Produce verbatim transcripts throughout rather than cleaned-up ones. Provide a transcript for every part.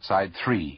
Side three.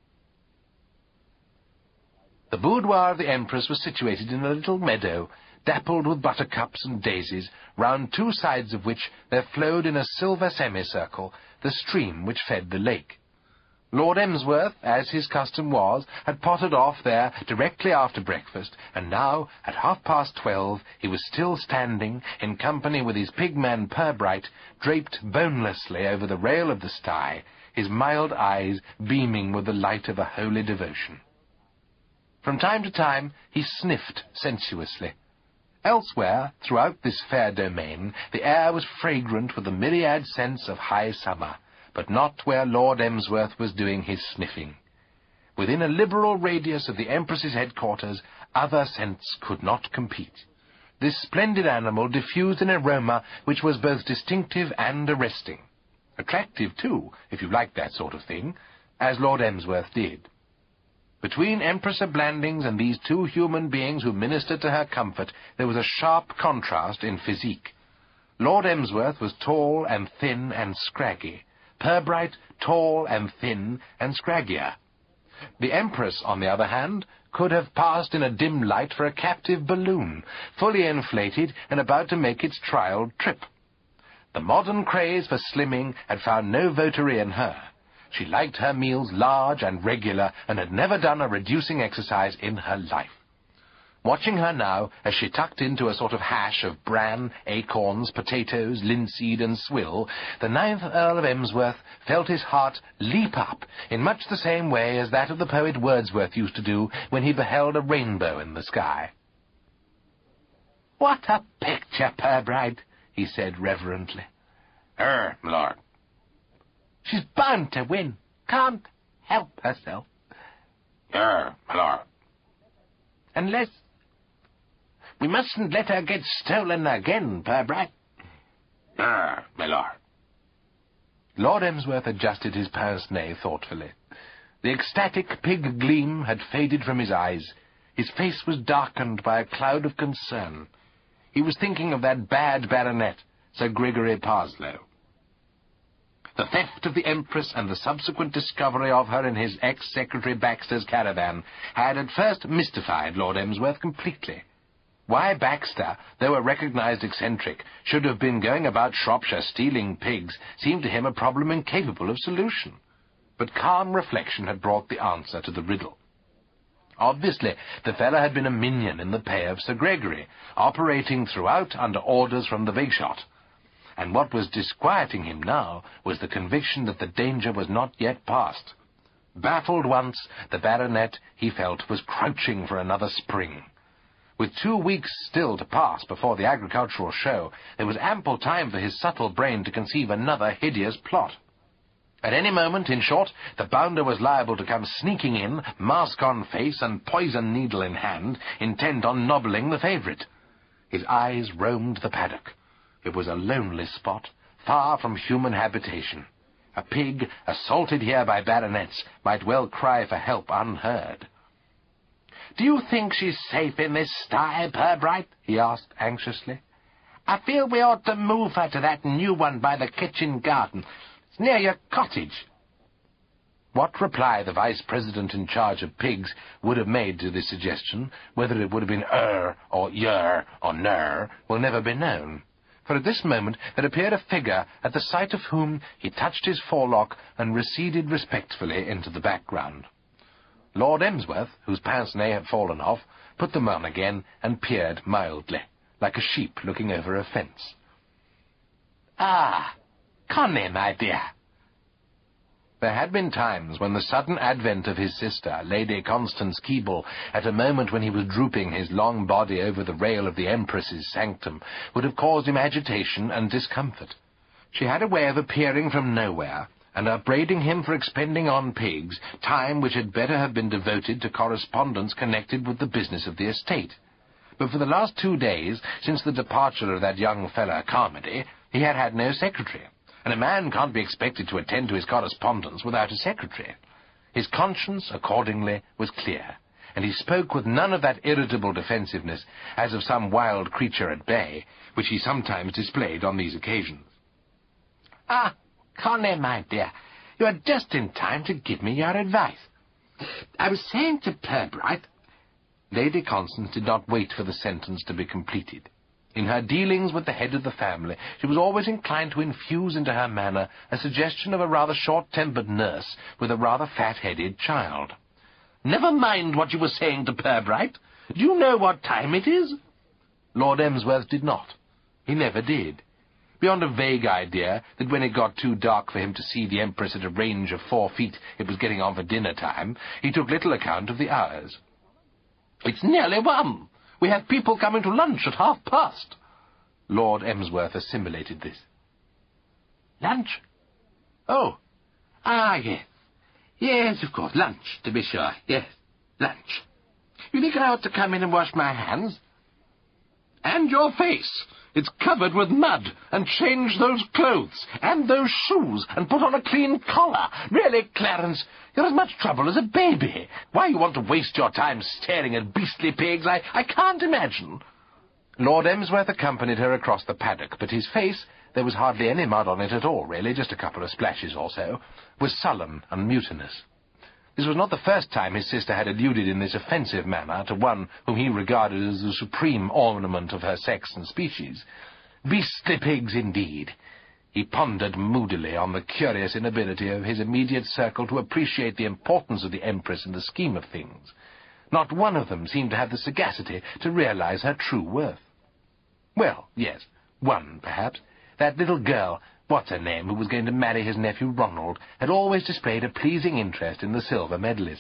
The boudoir of the Empress was situated in a little meadow, dappled with buttercups and daisies, round two sides of which there flowed in a silver semicircle the stream which fed the lake. Lord Emsworth, as his custom was, had pottered off there directly after breakfast, and now, at half-past twelve, he was still standing, in company with his pigman Pirbright, draped bonelessly over the rail of the sty, his mild eyes beaming with the light of a holy devotion. From time to time he sniffed sensuously. Elsewhere, throughout this fair domain, the air was fragrant with the myriad scents of high summer, but not where Lord Emsworth was doing his sniffing. Within a liberal radius of the Empress's headquarters, other scents could not compete. This splendid animal diffused an aroma which was both distinctive and arresting. Attractive, too, if you liked that sort of thing, as Lord Emsworth did. Between Empress of Blandings and these two human beings who ministered to her comfort, there was a sharp contrast in physique. Lord Emsworth was tall and thin and scraggy. Pirbright, tall and thin and scraggier. The Empress, on the other hand, could have passed in a dim light for a captive balloon, fully inflated and about to make its trial trip. The modern craze for slimming had found no votary in her. She liked her meals large and regular, and had never done a reducing exercise in her life. Watching her now, as she tucked into a sort of hash of bran, acorns, potatoes, linseed, and swill, the ninth Earl of Emsworth felt his heart leap up in much the same way as that of the poet Wordsworth used to do when he beheld a rainbow in the sky. "What a picture, Pirbright," he said reverently. "Er, my lord." "She's bound to win. Can't help herself." "Er, my lord." "Unless... we mustn't let her get stolen again, Pirbright." "Er, my lord." Lord Emsworth adjusted his pince-nez thoughtfully. The ecstatic pig gleam had faded from his eyes. His face was darkened by a cloud of concern. He was thinking of that bad baronet, Sir Gregory Parslow. The theft of the Empress and the subsequent discovery of her in his ex-Secretary Baxter's caravan had at first mystified Lord Emsworth completely. Why Baxter, though a recognized eccentric, should have been going about Shropshire stealing pigs seemed to him a problem incapable of solution. But calm reflection had brought the answer to the riddle. Obviously, the fellow had been a minion in the pay of Sir Gregory, operating throughout under orders from the Wigshot. And what was disquieting him now was the conviction that the danger was not yet past. Baffled once, the baronet, he felt, was crouching for another spring. With two weeks still to pass before the agricultural show, there was ample time for his subtle brain to conceive another hideous plot. At any moment, in short, the bounder was liable to come sneaking in, mask on face and poison needle in hand, intent on nobbling the favourite. His eyes roamed the paddock. It was a lonely spot, far from human habitation. A pig, assaulted here by baronets, might well cry for help unheard. "Do you think she's safe in this sty, Pirbright?" he asked anxiously. "I feel we ought to move her to that new one by the kitchen garden. It's near your cottage." What reply the vice-president in charge of pigs would have made to this suggestion, whether it would have been er, or yer, or ner, will never be known. For at this moment there appeared a figure at the sight of whom he touched his forelock and receded respectfully into the background. Lord Emsworth, whose pince-nez had fallen off, put them on again and peered mildly, like a sheep looking over a fence. "Ah, Connie, my dear." There had been times when the sudden advent of his sister, Lady Constance Keble, at a moment when he was drooping his long body over the rail of the Empress's sanctum, would have caused him agitation and discomfort. She had a way of appearing from nowhere, and upbraiding him for expending on pigs time which had better have been devoted to correspondence connected with the business of the estate. But for the last two days, since the departure of that young fellow Carmody, he had had no secretary. And a man can't be expected to attend to his correspondence without a secretary. His conscience, accordingly, was clear, and he spoke with none of that irritable defensiveness, as of some wild creature at bay, which he sometimes displayed on these occasions. "Ah, Connie, my dear, You are just in time to give me your advice. I was saying to Pirbright—" Lady Constance did not wait for the sentence to be completed. In her dealings with the head of the family, she was always inclined to infuse into her manner a suggestion of a rather short-tempered nurse with a rather fat-headed child. "Never mind what you were saying to Pirbright. Do you know what time it is?" Lord Emsworth did not. He never did. Beyond a vague idea that when it got too dark for him to see the Empress at a range of four feet it was getting on for dinner-time, he took little account of the hours. "It's nearly one. We have people coming to lunch at half past." Lord Emsworth assimilated this. "Lunch? Oh, ah, yes. Yes, of course, lunch, to be sure. Yes, lunch. You think I ought to come in and wash my hands?" "And your face. It's covered with mud, and change those clothes, and those shoes, and put on a clean collar. Really, Clarence, you're as much trouble as a baby. Why you want to waste your time staring at beastly pigs, I, I can't imagine." Lord Emsworth accompanied her across the paddock, but his face, there was hardly any mud on it at all, really, just a couple of splashes or so, was sullen and mutinous. This was not the first time his sister had alluded in this offensive manner to one whom he regarded as the supreme ornament of her sex and species. Beastly pigs, indeed. He pondered moodily on the curious inability of his immediate circle to appreciate the importance of the Empress in the scheme of things. Not one of them seemed to have the sagacity to realize her true worth. Well, yes, one, perhaps. That little girl, what's her name, who was going to marry his nephew Ronald, had always displayed a pleasing interest in the silver medalist.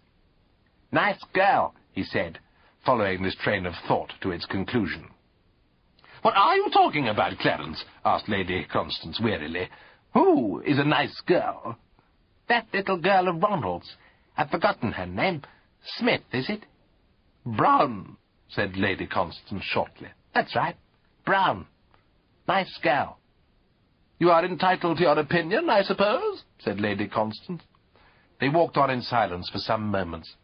"Nice girl," he said, following this train of thought to its conclusion. "What are you talking about, Clarence?" asked Lady Constance wearily. "Who is a nice girl?" "That little girl of Ronald's. I've forgotten her name. Smith, is it?" "Brown," said Lady Constance shortly. "That's right. Brown. Nice girl." "You are entitled to your opinion, I suppose?" said Lady Constance. They walked on in silence for some moments.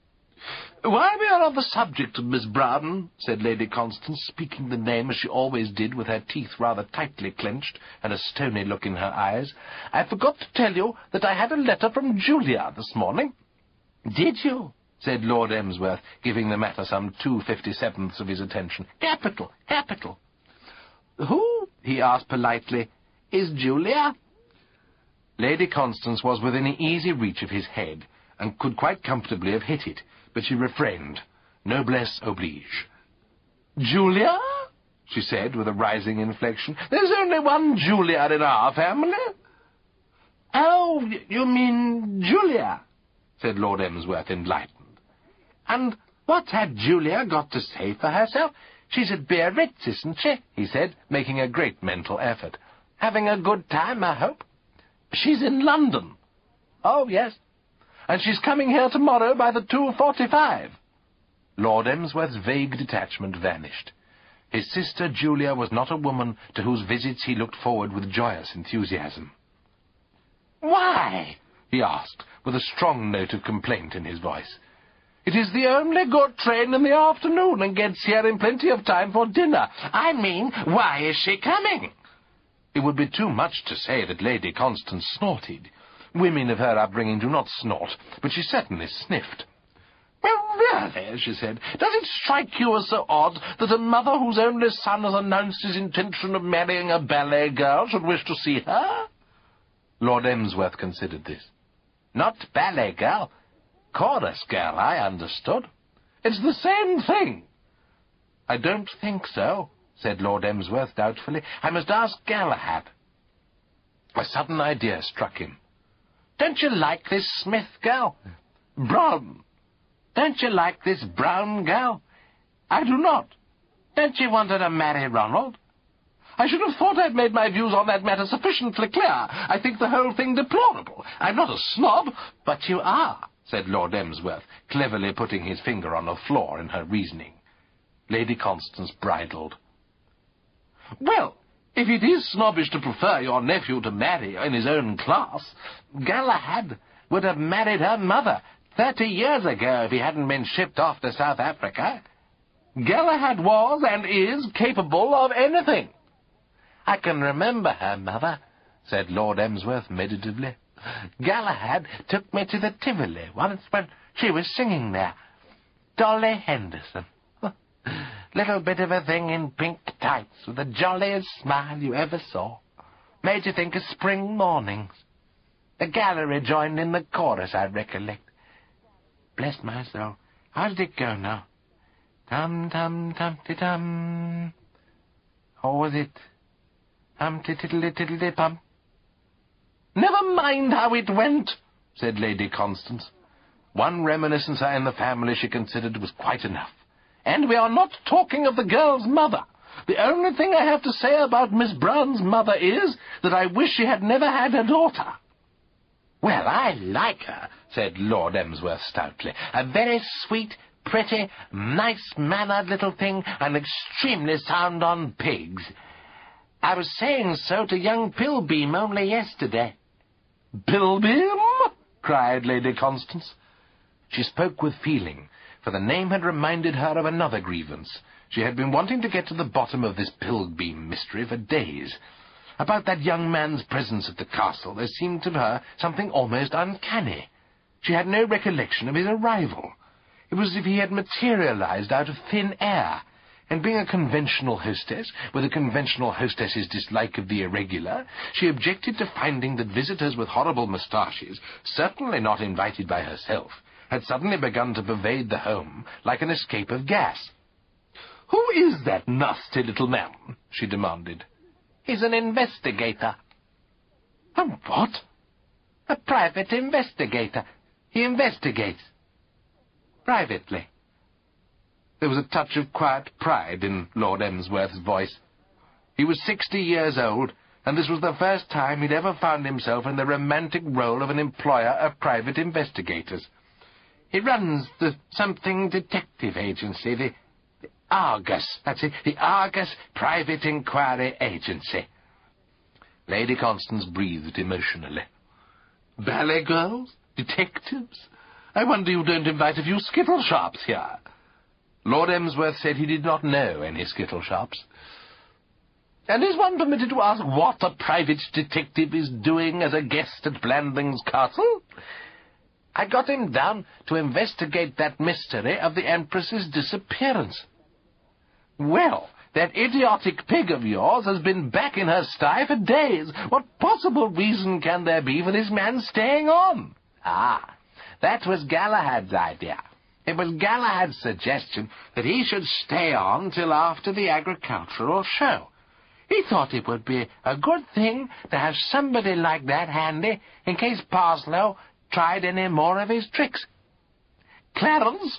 "While we are on the subject of Miss Brown," said Lady Constance, speaking the name as she always did, with her teeth rather tightly clenched and a stony look in her eyes, "I forgot to tell you that I had a letter from Julia this morning." "Did you?" said Lord Emsworth, giving the matter some two fifty-sevenths of his attention. "Capital, capital." "Who," he asked politely, "is Julia?" Lady Constance was within easy reach of his head, and could quite comfortably have hit it, but she refrained. Noblesse oblige. "Julia?" she said, with a rising inflection. "There's only one Julia in our family." "Oh, you mean Julia?" said Lord Emsworth, enlightened. "And what had Julia got to say for herself? She's at Biarritz, isn't she?" he said, making a great mental effort. "Having a good time, I hope?" "She's in London." "Oh, yes. And she's coming here tomorrow by the two forty-five. Lord Emsworth's vague detachment vanished. His sister Julia was not a woman to whose visits he looked forward with joyous enthusiasm. "Why?" he asked, with a strong note of complaint in his voice. "It is the only good train in the afternoon, and gets here in plenty of time for dinner. I mean, why is she coming?" It would be too much to say that Lady Constance snorted. Women of her upbringing do not snort, but she certainly sniffed. "Well, really," she said, "does it strike you as so odd that a mother whose only son has announced his intention of marrying a ballet girl should wish to see her?" Lord Emsworth considered this. "Not ballet girl. Chorus girl, I understood." "It's the same thing." "I don't think so," said Lord Emsworth doubtfully. "I must ask Galahad." A sudden idea struck him. "Don't you like this Smith girl?" "Brown." "Don't you like this Brown girl?" "I do not." "Don't you want her to marry Ronald?" "I should have thought I'd made my views on that matter sufficiently clear. I think the whole thing deplorable. I'm not a snob." "But you are," said Lord Emsworth, cleverly putting his finger on a flaw in her reasoning. Lady Constance bridled. "Well, if it is snobbish to prefer your nephew to marry in his own class, Galahad would have married her mother thirty years ago if he hadn't been shipped off to South Africa. Galahad was and is capable of anything." "I can remember her mother," said Lord Emsworth meditatively. Galahad took me to the Tivoli once when she was singing there. Dolly Henderson. Little bit of a thing in pink tights with the jolliest smile you ever saw. Made you think of spring mornings. The gallery joined in the chorus, I recollect. Bless my soul. How did it go now? Tum-tum-tum-ti-tum. Or was it hum-ti-tiddly-tiddly-pum? Never mind how it went, said Lady Constance. One reminiscence in the family she considered was quite enough. And we are not talking of the girl's mother. The only thing I have to say about Miss Brown's mother is that I wish she had never had a daughter. Well, I like her, said Lord Emsworth stoutly. A very sweet, pretty, nice-mannered little thing, and extremely sound on pigs. I was saying so to young Pilbeam only yesterday. Pilbeam? Cried Lady Constance. She spoke with feeling, for the name had reminded her of another grievance. She had been wanting to get to the bottom of this Pilbeam mystery for days. About that young man's presence at the castle there seemed to her something almost uncanny. She had no recollection of his arrival. It was as if he had materialized out of thin air, and being a conventional hostess, with a conventional hostess's dislike of the irregular, she objected to finding that visitors with horrible moustaches, certainly not invited by herself, had suddenly begun to pervade the home like an escape of gas. "Who is that nasty little man?" she demanded. "He's an investigator." "A what?" "A private investigator. He investigates. Privately." There was a touch of quiet pride in Lord Emsworth's voice. He was sixty years old, and this was the first time he'd ever found himself in the romantic role of an employer of private investigators. "He runs the something detective agency, the, the Argus, that's it, the Argus Private Inquiry Agency." Lady Constance breathed emotionally. "Ballet girls? Detectives? I wonder you don't invite a few skittle shops here." Lord Emsworth said he did not know any skittle shops. "And is one permitted to ask what a private detective is doing as a guest at Blandings Castle?" "I got him down to investigate that mystery of the Empress's disappearance." "Well, that idiotic pig of yours has been back in her sty for days. What possible reason can there be for this man staying on?" "Ah, that was Galahad's idea. It was Galahad's suggestion that he should stay on till after the agricultural show. He thought it would be a good thing to have somebody like that handy in case Parslow tried any more of his tricks. Clarence,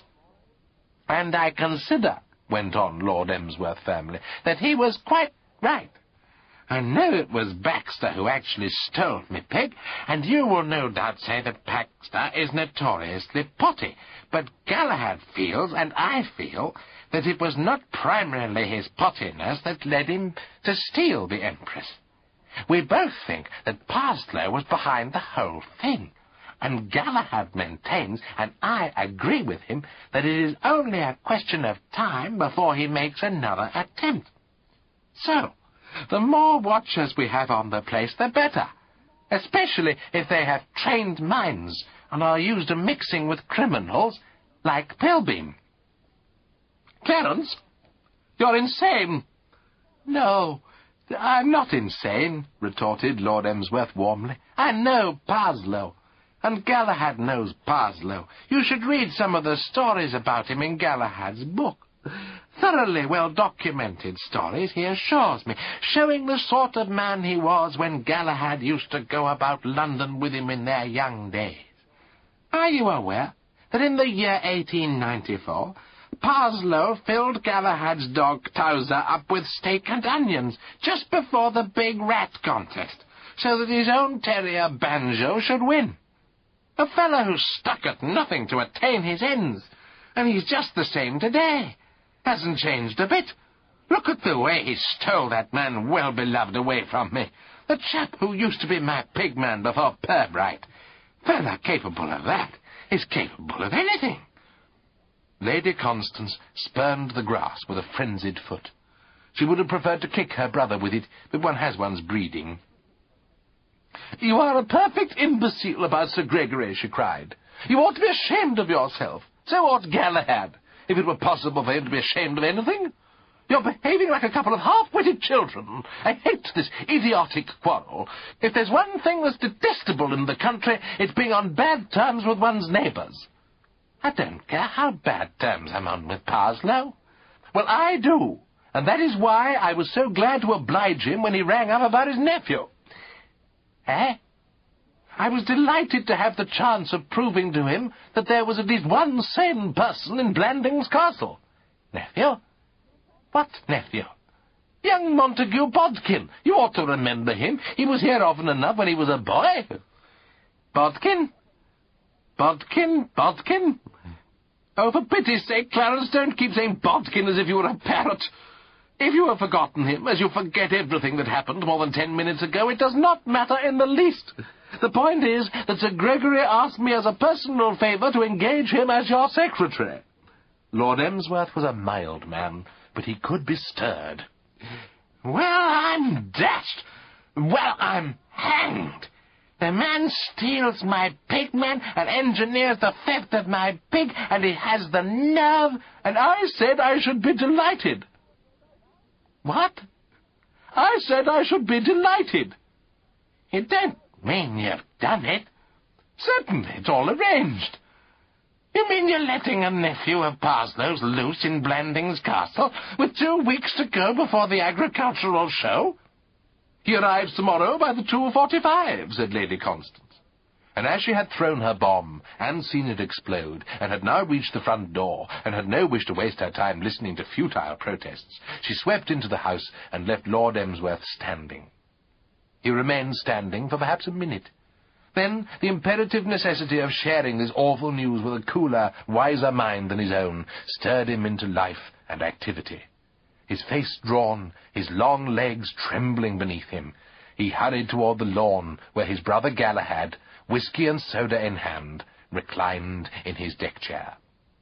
and I consider," went on Lord Emsworth firmly, "that he was quite right. I know it was Baxter who actually stole me pig, and you will no doubt say that Baxter is notoriously potty, but Galahad feels, and I feel, that it was not primarily his pottiness that led him to steal the Empress. We both think that Parslow was behind the whole thing, and Galahad maintains, and I agree with him, that it is only a question of time before he makes another attempt. So, the more watchers we have on the place, the better, especially if they have trained minds and are used to mixing with criminals like Pilbeam." "Clarence, you're insane." "No, I'm not insane," retorted Lord Emsworth warmly. "I know Parslow, and Galahad knows Parslow. You should read some of the stories about him in Galahad's book. Thoroughly well-documented stories, he assures me, showing the sort of man he was when Galahad used to go about London with him in their young days. Are you aware that in the year eighteen ninety-four, Parslow filled Galahad's dog Towser up with steak and onions just before the big rat contest, so that his own terrier Banjo should win? A fellow who stuck at nothing to attain his ends, and he's just the same today. Hasn't changed a bit. Look at the way he stole that man well-beloved away from me. The chap who used to be my pigman before Pirbright. Fellow capable of that is capable of anything." Lady Constance spurned the grass with a frenzied foot. She would have preferred to kick her brother with it, but one has one's breeding. "You are a perfect imbecile about Sir Gregory," she cried. "You ought to be ashamed of yourself. So ought Galahad, if it were possible for him to be ashamed of anything. You're behaving like a couple of half-witted children. I hate this idiotic quarrel. If there's one thing that's detestable in the country, it's being on bad terms with one's neighbours. I don't care how bad terms I'm on with Parslow. Well, I do, and that is why I was so glad to oblige him when he rang up about his nephew. Eh? I was delighted to have the chance of proving to him that there was at least one sane person in Blandings Castle. Nephew? What nephew? Young Montague Bodkin. You ought to remember him. He was here often enough when he was a boy. Bodkin? Bodkin? Bodkin? Oh, for pity's sake, Clarence, don't keep saying Bodkin as if you were a parrot. If you have forgotten him, as you forget everything that happened more than ten minutes ago, it does not matter in the least. The point is that Sir Gregory asked me as a personal favour to engage him as your secretary. Lord Emsworth was a mild man, but he could be stirred. Well, I'm dashed. Well, I'm hanged. The man steals my pigman and engineers the theft of my pig, and he has the nerve, and I said I should be delighted. What? I said I should be delighted. You don't mean you've done it? Certainly, it's all arranged. You mean you're letting a nephew of Parslow's loose in Blandings Castle with two weeks to go before the agricultural show? He arrives tomorrow by the two forty-five, said Lady Constance. And as she had thrown her bomb and seen it explode, and had now reached the front door, and had no wish to waste her time listening to futile protests, she swept into the house and left Lord Emsworth standing. He remained standing for perhaps a minute. Then the imperative necessity of sharing this awful news with a cooler, wiser mind than his own stirred him into life and activity. His face drawn, his long legs trembling beneath him, he hurried toward the lawn where his brother Galahad, whisky and soda in hand, reclined in his deck chair.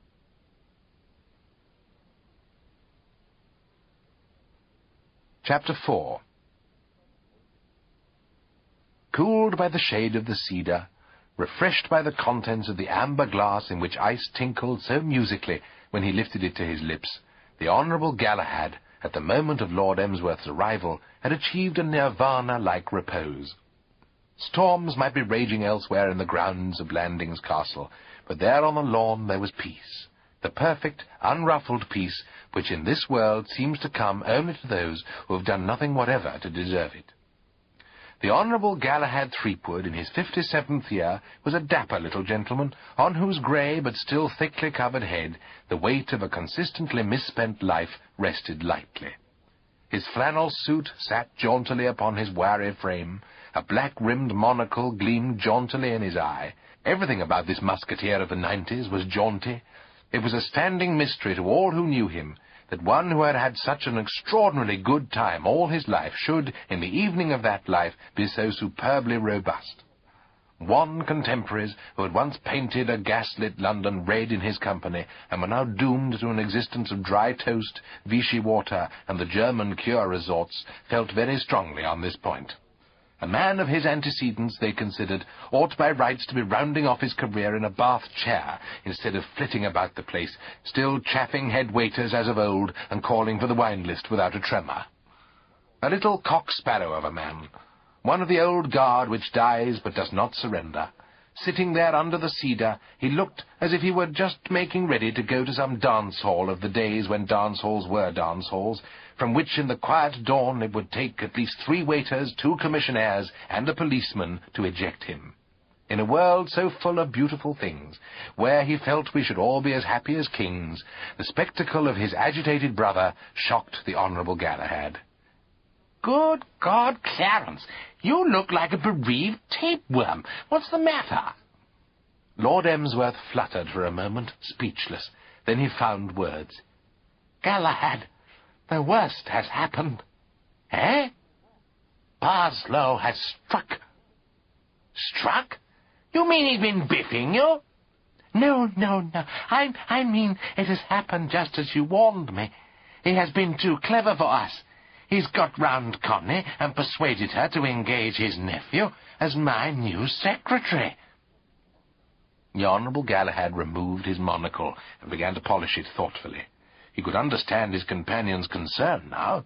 Chapter four. Cooled by the shade of the cedar, refreshed by the contents of the amber glass in which ice tinkled so musically when he lifted it to his lips, the Honourable Galahad, at the moment of Lord Emsworth's arrival, had achieved a nirvana-like repose. Storms might be raging elsewhere in the grounds of Blandings Castle, but there on the lawn there was peace, the perfect, unruffled peace which in this world seems to come only to those who have done nothing whatever to deserve it. The Honourable Galahad Threepwood, in his fifty-seventh year, was a dapper little gentleman, on whose grey but still thickly covered head the weight of a consistently misspent life rested lightly. His flannel suit sat jauntily upon his wiry frame, a black-rimmed monocle gleamed jauntily in his eye. Everything about this musketeer of the nineties was jaunty. It was a standing mystery to all who knew him that one who had had such an extraordinarily good time all his life should, in the evening of that life, be so superbly robust. Wan contemporaries who had once painted a gas-lit London red in his company and were now doomed to an existence of dry toast, Vichy water, and the German cure resorts felt very strongly on this point. A man of his antecedents, they considered, ought by rights to be rounding off his career in a bath chair, instead of flitting about the place, still chaffing head waiters as of old, and calling for the wine list without a tremor. A little cock-sparrow of a man, one of the old guard which dies but does not surrender. Sitting there under the cedar, he looked as if he were just making ready to go to some dance-hall of the days when dance-halls were dance-halls, from which in the quiet dawn it would take at least three waiters, two commissionaires, and a policeman to eject him. In a world so full of beautiful things, where he felt we should all be as happy as kings, the spectacle of his agitated brother shocked the Honourable Galahad. "Good God, Clarence, you look like a bereaved tapeworm. What's the matter?" Lord Emsworth fluttered for a moment, speechless. Then he found words. "Galahad, the worst has happened." "Eh?" "Parslow has struck." "Struck? You mean he's been biffing you?" "No, no, no. I, I mean it has happened just as you warned me. He has been too clever for us. he's got round Connie and persuaded her to engage his nephew as my new secretary." The Honourable Galahad removed his monocle and began to polish it thoughtfully. He could understand his companion's concern now.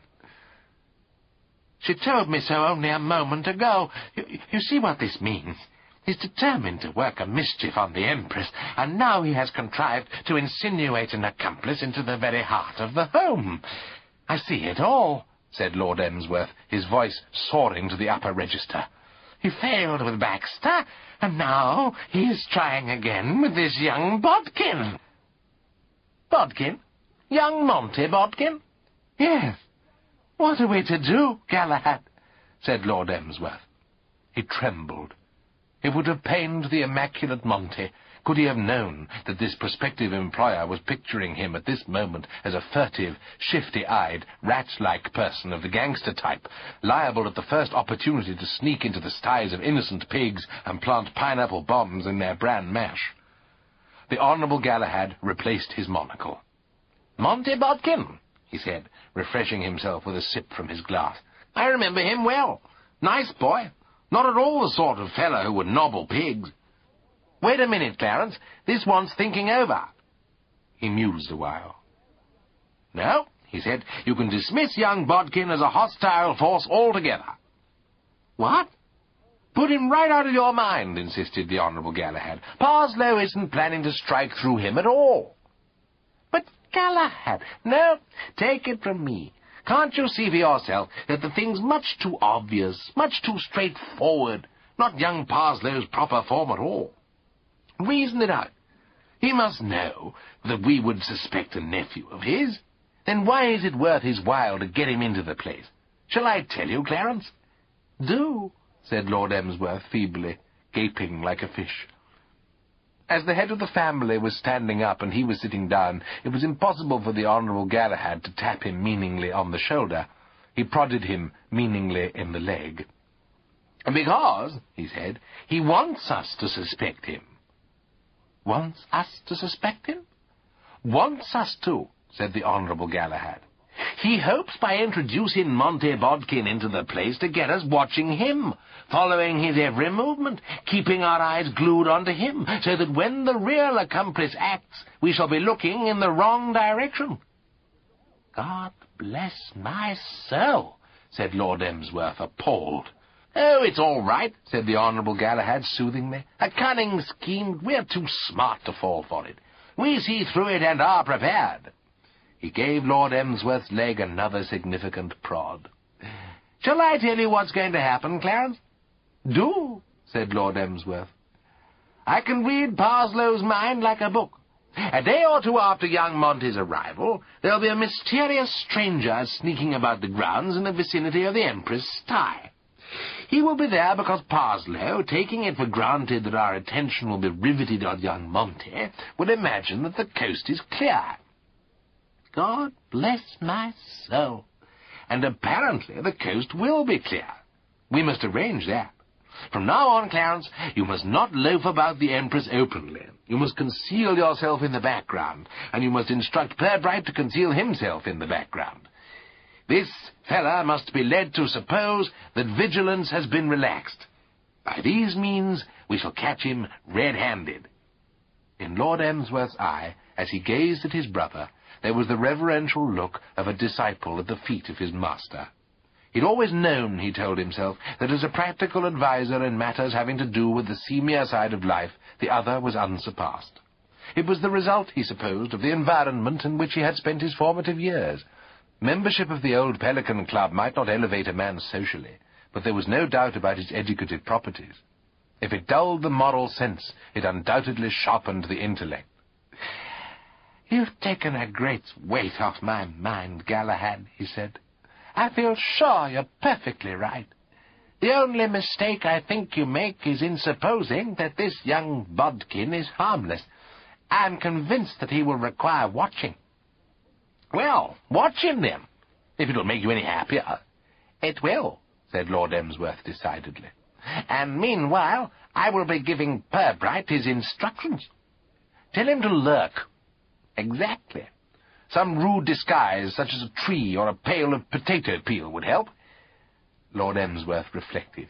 "She told me so only a moment ago. You, you see what this means. He's determined to work a mischief on the Empress, and now he has contrived to insinuate an accomplice into the very heart of the home. I see it all," said Lord Emsworth, his voice soaring to the upper register. "He failed with Baxter, and now he is trying again with this young Bodkin." "Bodkin? Young Monty Bodkin?" "Yes. What are we to do, Galahad?" said Lord Emsworth. He trembled. It would have pained the immaculate Monty could he have known that this prospective employer was picturing him at this moment as a furtive, shifty-eyed, rat-like person of the gangster type, liable at the first opportunity to sneak into the sties of innocent pigs and plant pineapple bombs in their bran mash. The Honourable Galahad replaced his monocle. "Monty Bodkin," he said, refreshing himself with a sip from his glass. "I remember him well. Nice boy. Not at all the sort of fellow who would nobble pigs. Wait a minute, Clarence. This wants thinking over." He mused a while. "No," he said, "you can dismiss young Bodkin as a hostile force altogether." "What?" "Put him right out of your mind," insisted the Honourable Galahad. "Parslow isn't planning to strike through him at all." "But, Galahad—" "No, take it from me. Can't you see for yourself that the thing's much too obvious, much too straightforward, not young Parslow's proper form at all? Reason it out. He must know that we would suspect a nephew of his. Then why is it worth his while to get him into the place? Shall I tell you, Clarence?" "Do," said Lord Emsworth feebly, gaping like a fish. As the head of the family was standing up and he was sitting down, it was impossible for the Honourable Galahad to tap him meaningly on the shoulder. He prodded him meaningly in the leg. "Because," he said, "he wants us to suspect him." "Wants us to suspect him?" "Wants us to," said the Honourable Galahad. "He hopes by introducing Monty Bodkin into the place to get us watching him, following his every movement, keeping our eyes glued onto him, so that when the real accomplice acts, we shall be looking in the wrong direction." "God bless my soul," said Lord Emsworth, appalled. "Oh, it's all right," said the Honourable Galahad soothingly. "A cunning scheme. We're too smart to fall for it. We see through it and are prepared." He gave Lord Emsworth's leg another significant prod. "Shall I tell you what's going to happen, Clarence?" "Do," said Lord Emsworth. "I can read Parslow's mind like a book. A day or two after young Monty's arrival, there'll be a mysterious stranger sneaking about the grounds in the vicinity of the Empress' sty. He will be there because Parslow, taking it for granted that our attention will be riveted on young Monty, will imagine that the coast is clear." God bless my soul. And apparently the coast will be clear. We must arrange that. From now on, Clarence, you must not loaf about the Empress openly. You must conceal yourself in the background, and you must instruct Pirbright to conceal himself in the background. This fella must be led to suppose that vigilance has been relaxed. By these means we shall catch him red-handed. In Lord Emsworth's eye, as he gazed at his brother, there was the reverential look of a disciple at the feet of his master. He'd always known, he told himself, that as a practical adviser in matters having to do with the seamier side of life, the other was unsurpassed. It was the result, he supposed, of the environment in which he had spent his formative years. Membership of the Old Pelican Club might not elevate a man socially, but there was no doubt about its educative properties. If it dulled the moral sense, it undoubtedly sharpened the intellect. "You've taken a great weight off my mind, Galahad," he said. "I feel sure you're perfectly right. The only mistake I think you make is in supposing that this young Bodkin is harmless. I'm convinced that he will require watching." "Well, watch him, then, if it'll make you any happier." "It will," said Lord Emsworth decidedly. "And meanwhile, I will be giving Pirbright his instructions. Tell him to lurk." "Exactly. Some rude disguise, such as a tree or a pail of potato peel, would help. Lord Emsworth reflected.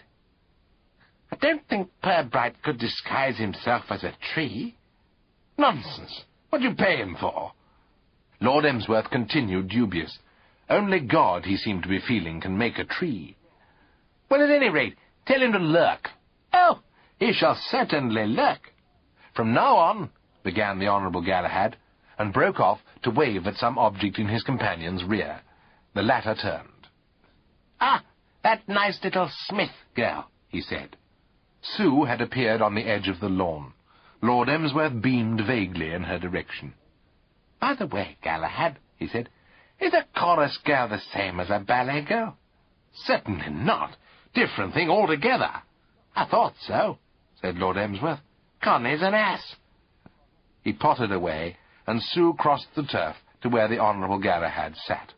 I don't think Pirbright could disguise himself as a tree. Nonsense. What do you pay him for? Lord Emsworth continued dubious. Only God, he seemed to be feeling, can make a tree. Well, at any rate, tell him to lurk. Oh, he shall certainly lurk. From now on, began the Honourable Galahad, and broke off to wave at some object in his companion's rear. The latter turned. Ah, that nice little Smith girl, he said. Sue had appeared on the edge of the lawn. Lord Emsworth beamed vaguely in her direction. By the way, Galahad, he said, is a chorus girl the same as a ballet girl? Certainly not. Different thing altogether. I thought so, said Lord Emsworth. Connie's an ass. He pottered away, and Sue crossed the turf to where the Honourable Galahad sat.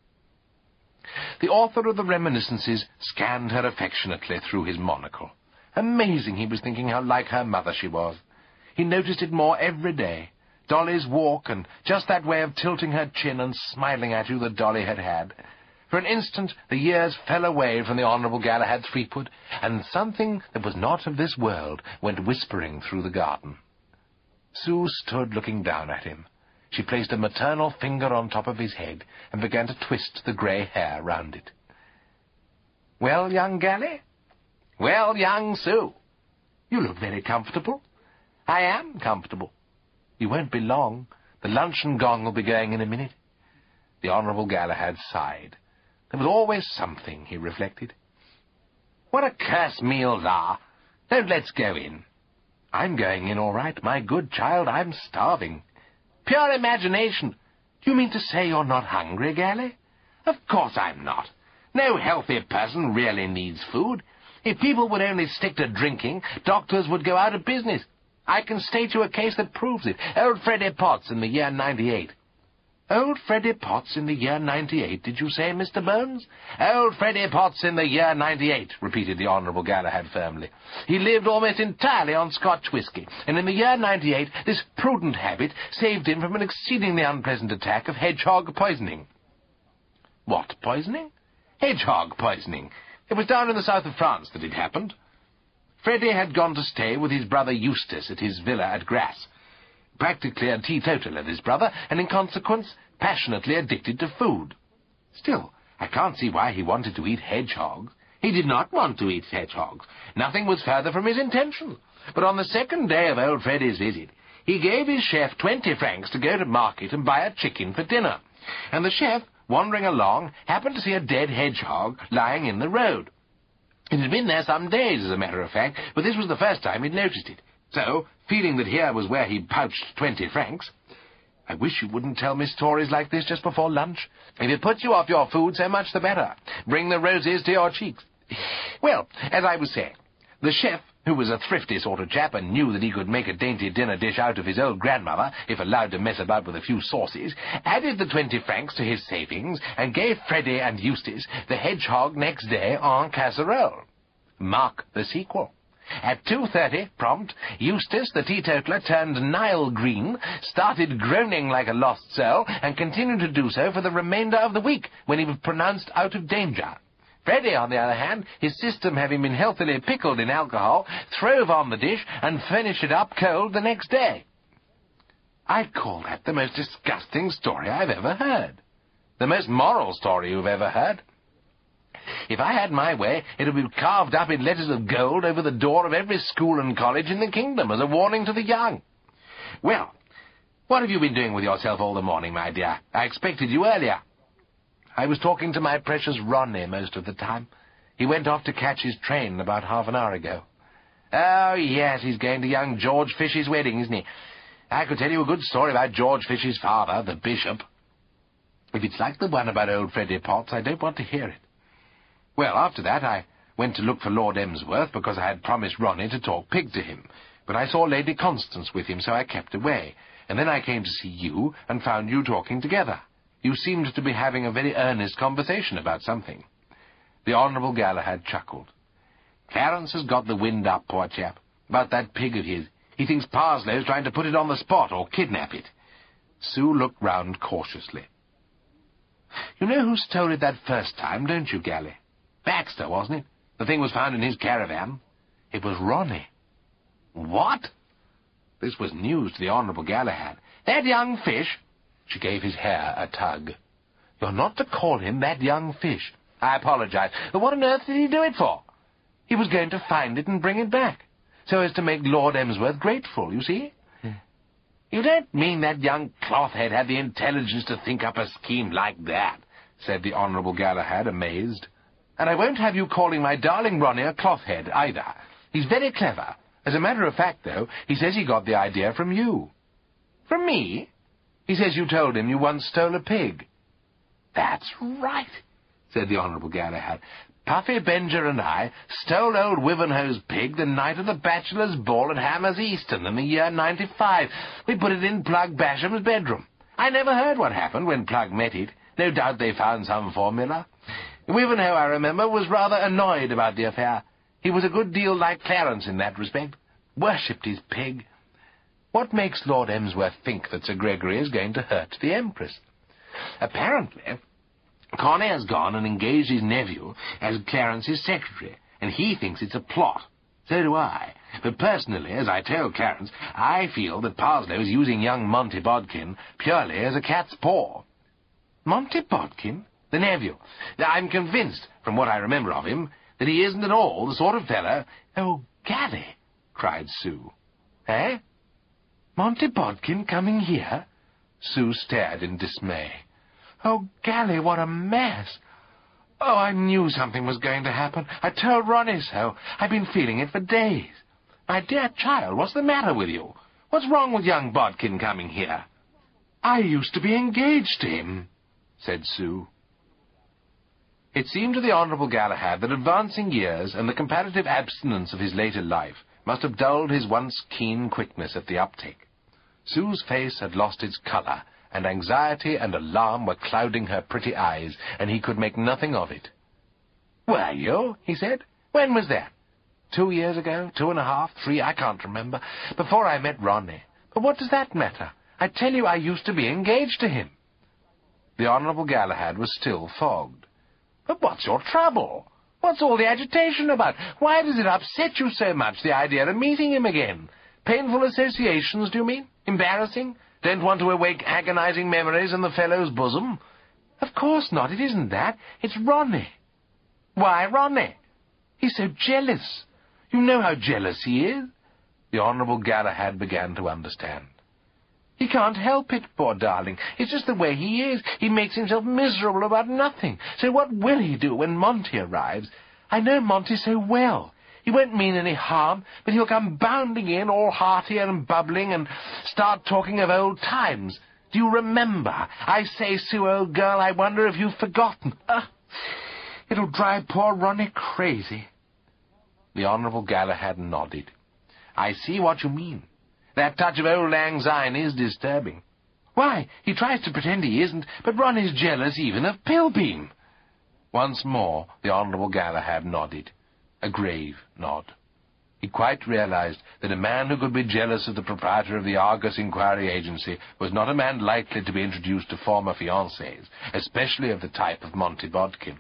The author of the reminiscences scanned her affectionately through his monocle. Amazing, he was thinking, how like her mother she was. He noticed it more every day. Dolly's walk, and just that way of tilting her chin and smiling at you that Dolly had had. For an instant the years fell away from the Honourable Galahad Threepwood, and something that was not of this world went whispering through the garden. Sue stood looking down at him. She placed a maternal finger on top of his head and began to twist the grey hair round it. Well, young Gally? Well, young Sue? You look very comfortable. I am comfortable. You won't be long. The luncheon gong will be going in a minute. The Honourable Galahad sighed. There was always something, he reflected. What a curse meals are. Don't let's go in. I'm going in all right, my good child. I'm starving. Pure imagination. Do you mean to say you're not hungry, Gally? Of course I'm not. No healthy person really needs food. If people would only stick to drinking, doctors would go out of business. I can state you a case that proves it. Old Freddy Potts in the year ninety-eight. Old Freddy Potts in the year ninety-eight, did you say, Mister Bones? Old Freddy Potts in the year ninety-eight, repeated the Honourable Galahad firmly. He lived almost entirely on Scotch whisky, and in the year ninety-eight this prudent habit saved him from an exceedingly unpleasant attack of hedgehog poisoning. What poisoning? Hedgehog poisoning. It was down in the south of France that it happened. Freddy had gone to stay with his brother Eustace at his villa at Grasse. Practically a teetotaler, this brother, and in consequence passionately addicted to food. Still, I can't see why he wanted to eat hedgehogs. He did not want to eat hedgehogs. Nothing was further from his intention. But on the second day of old Freddy's visit, he gave his chef twenty francs to go to market and buy a chicken for dinner. And the chef, wandering along, happened to see a dead hedgehog lying in the road. It had been there some days, as a matter of fact, but this was the first time he'd noticed it. So, feeling that here was where he pouched twenty francs... I wish you wouldn't tell me stories like this just before lunch. If it puts you off your food, so much the better. Bring the roses to your cheeks. Well, as I was saying, the chef, who was a thrifty sort of chap and knew that he could make a dainty dinner dish out of his old grandmother, if allowed to mess about with a few sauces, added the twenty francs to his savings and gave Freddy and Eustace the hedgehog next day en casserole. Mark the sequel. At two thirty, prompt, Eustace, the teetotaler, turned Nile green, started groaning like a lost soul, and continued to do so for the remainder of the week, when he was pronounced out of danger. Freddy, on the other hand, his system having been healthily pickled in alcohol, throve on the dish and finished it up cold the next day. I'd call that the most disgusting story I've ever heard. The most moral story you've ever heard. If I had my way, it would be carved up in letters of gold over the door of every school and college in the kingdom as a warning to the young. Well, what have you been doing with yourself all the morning, my dear? I expected you earlier. I was talking to my precious Ronnie most of the time. He went off to catch his train about half an hour ago. Oh, yes, he's going to young George Fish's wedding, isn't he? I could tell you a good story about George Fish's father, the bishop. If it's like the one about old Freddy Potts, I don't want to hear it. Well, after that, I went to look for Lord Emsworth, because I had promised Ronnie to talk pig to him. But I saw Lady Constance with him, so I kept away. And then I came to see you, and found you talking together. You seemed to be having a very earnest conversation about something. The Honourable Galahad chuckled. Clarence has got the wind up, poor chap, about that pig of his. He thinks Parslow's trying to put it on the spot, or kidnap it. Sue looked round cautiously. "You know who stole it that first time, don't you, Gally? Baxter, wasn't it? The thing was found in his caravan. It was Ronnie." "What?" This was news to the Honourable Galahad. "That young fish—" She gave his hair a tug. "You're not to call him that young fish." "I apologize. But what on earth did he do it for?" "He was going to find it and bring it back, so as to make Lord Emsworth grateful, you see." Yeah. "You don't mean that young clothhead had the intelligence to think up a scheme like that?" said the Honourable Galahad, amazed. "And I won't have you calling my darling Ronnie a clothhead, either. He's very clever. As a matter of fact, though, he says he got the idea from you." "From me?" "He says you told him you once stole a pig." "That's right," said the Honourable Galahad. "Puffy Benger and I stole old Wivenhoe's pig the night of the bachelor's ball at Hammer's Easton in the year ninety-five. We put it in Plug Basham's bedroom. I never heard what happened when Plug met it. No doubt they found some formula. Wivenhoe, I remember, was rather annoyed about the affair. He was a good deal like Clarence in that respect. Worshipped his pig. What makes Lord Emsworth think that Sir Gregory is going to hurt the Empress? Apparently, Connie has gone and engaged his nephew as Clarence's secretary, and he thinks it's a plot. So do I. But personally, as I told Clarence, I feel that Parslow is using young Monty Bodkin purely as a cat's paw." "Monty Bodkin?" "The nephew. I'm convinced, from what I remember of him, that he isn't at all the sort of fellow—" "Oh, Gally!" cried Sue. "Eh? Monty Bodkin coming here?" Sue stared in dismay. "Oh, Gally, what a mess! Oh, I knew something was going to happen. I told Ronnie so. I've been feeling it for days. My dear child, what's the matter with you? What's wrong with young Bodkin coming here?" "I used to be engaged to him," said Sue. It seemed to the Honourable Galahad that advancing years and the comparative abstinence of his later life must have dulled his once keen quickness at the uptake. Sue's face had lost its colour, and anxiety and alarm were clouding her pretty eyes, and he could make nothing of it. "Were you?" he said. "When was that? Two years ago? Two and a half? Three? I can't remember. Before I met Ronnie. But what does that matter? I tell you I used to be engaged to him." The Honourable Galahad was still fogged. "But what's your trouble? What's all the agitation about? Why does it upset you so much, the idea of meeting him again? Painful associations, do you mean? Embarrassing? Don't want to awake agonizing memories in the fellow's bosom?" "Of course not. It isn't that. It's Ronnie." "Why Ronnie?" "He's so jealous. You know how jealous he is." The Honourable Galahad began to understand. "He can't help it, poor darling. It's just the way he is. He makes himself miserable about nothing. So what will he do when Monty arrives? I know Monty so well. He won't mean any harm, but he'll come bounding in, all hearty and bubbling, and start talking of old times. Do you remember? I say, Sue, old girl, I wonder if you've forgotten. Uh, it'll drive poor Ronnie crazy." The Honourable Galahad nodded. "I see what you mean. That touch of old lang syne is disturbing. Why, he tries to pretend he isn't, but Ronnie's jealous even of Pilbeam." Once more the Honourable Galahad nodded, a grave nod. He quite realized that a man who could be jealous of the proprietor of the Argus Inquiry Agency was not a man likely to be introduced to former fiancées, especially of the type of Monty Bodkin.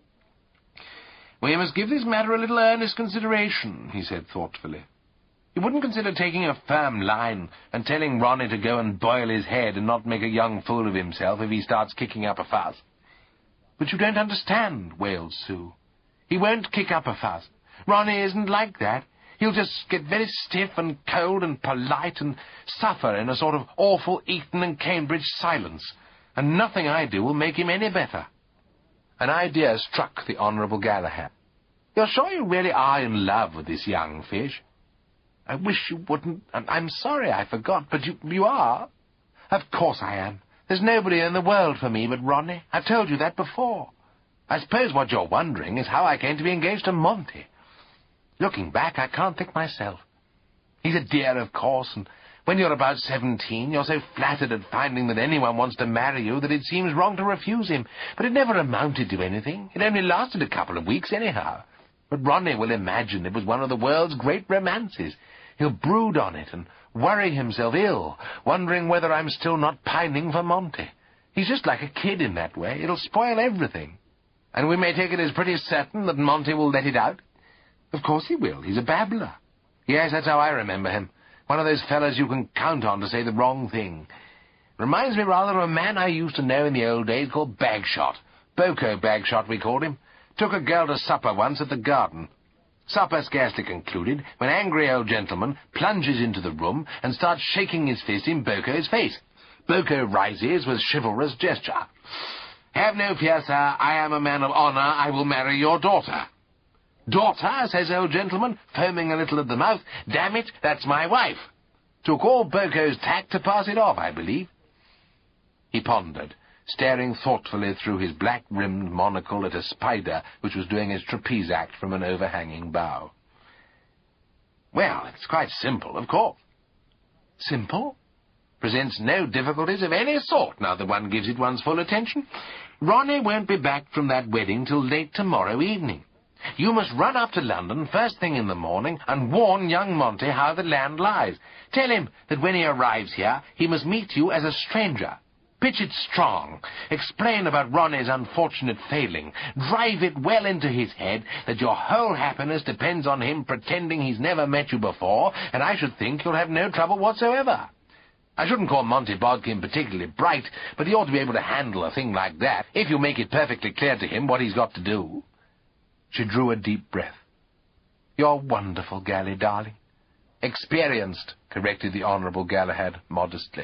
"We must give this matter a little earnest consideration," he said thoughtfully. "You wouldn't consider taking a firm line and telling Ronnie to go and boil his head and not make a young fool of himself if he starts kicking up a fuss?" "But you don't understand," wailed Sue. "He won't kick up a fuss. Ronnie isn't like that. He'll just get very stiff and cold and polite and suffer in a sort of awful Eton and Cambridge silence, and nothing I do will make him any better." An idea struck the Honourable Galahad. "You're sure you really are in love with this young fish?" "I wish you wouldn't. I'm sorry I forgot, but you, you are." "Of course I am. There's nobody in the world for me but Ronnie. I've told you that before. I suppose what you're wondering is how I came to be engaged to Monty. Looking back, I can't think myself. He's a dear, of course, and when you're about seventeen, you're so flattered at finding that anyone wants to marry you that it seems wrong to refuse him. But it never amounted to anything. It only lasted a couple of weeks anyhow. But Ronnie will imagine it was one of the world's great romances. He'll brood on it and worry himself ill, wondering whether I'm still not pining for Monty. He's just like a kid in that way. It'll spoil everything. And we may take it as pretty certain that Monty will let it out. Of course he will. He's a babbler. Yes, that's how I remember him. One of those fellows you can count on to say the wrong thing. Reminds me rather of a man I used to know in the old days called Bagshot. Boko Bagshot, we called him. Took a girl to supper once at the garden. Supper scarcely concluded when angry old gentleman plunges into the room and starts shaking his fist in Boko's face. Boko rises with chivalrous gesture. "Have no fear, sir. I am a man of honour. I will marry your daughter." "Daughter?" says old gentleman, foaming a little at the mouth. "Damn it, that's my wife." Took all Boko's tact to pass it off, I believe. He pondered, staring thoughtfully through his black-rimmed monocle at a spider which was doing its trapeze act from an overhanging bough. "Well, it's quite simple, of course." "Simple?" "Presents no difficulties of any sort, now that one gives it one's full attention. Ronnie won't be back from that wedding till late tomorrow evening. You must run up to London first thing in the morning and warn young Monty how the land lies. Tell him that when he arrives here, he must meet you as a stranger. Pitch it strong. Explain about Ronnie's unfortunate failing. Drive it well into his head that your whole happiness depends on him pretending he's never met you before, and I should think you'll have no trouble whatsoever. I shouldn't call Monty Bodkin particularly bright, but he ought to be able to handle a thing like that, if you make it perfectly clear to him what he's got to do." She drew a deep breath. "You're wonderful, Gally, darling." "Experienced," corrected the Honourable Galahad modestly.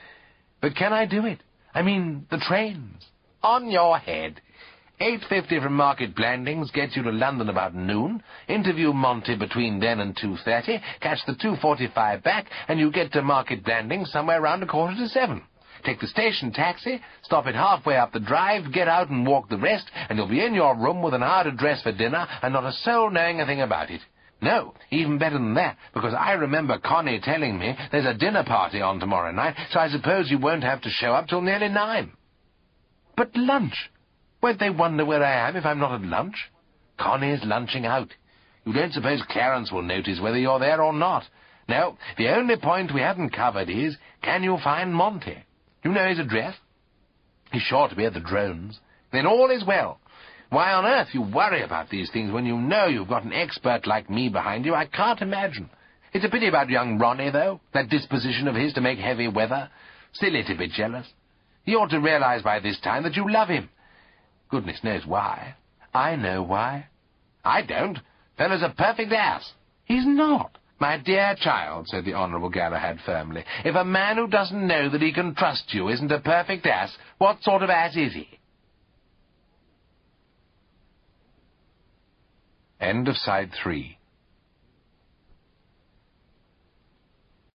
"But can I do it? I mean, the trains." "On your head. eight fifty from Market Blandings gets you to London about noon. Interview Monty between then and two thirty. Catch the two forty-five back, and you get to Market Blandings somewhere round a quarter to seven. Take the station taxi, stop it halfway up the drive, get out and walk the rest, and you'll be in your room with an hour to dress for dinner, and not a soul knowing a thing about it. No, even better than that, because I remember Connie telling me there's a dinner party on tomorrow night, so I suppose you won't have to show up till nearly nine." "But lunch? Won't they wonder where I am if I'm not at lunch?" "Connie's lunching out. You don't suppose Clarence will notice whether you're there or not. No, the only point we haven't covered is, can you find Monty? You know his address?" "He's sure to be at the Drones." "Then all is well. Why on earth you worry about these things when you know you've got an expert like me behind you, I can't imagine. It's a pity about young Ronnie, though, that disposition of his to make heavy weather. Silly to be jealous. He ought to realize by this time that you love him. Goodness knows why." "I know why." "I don't. Fellow's a perfect ass." "He's not." "My dear child," said the Honourable Galahad firmly, "if a man who doesn't know that he can trust you isn't a perfect ass, what sort of ass is he?" End of Side three.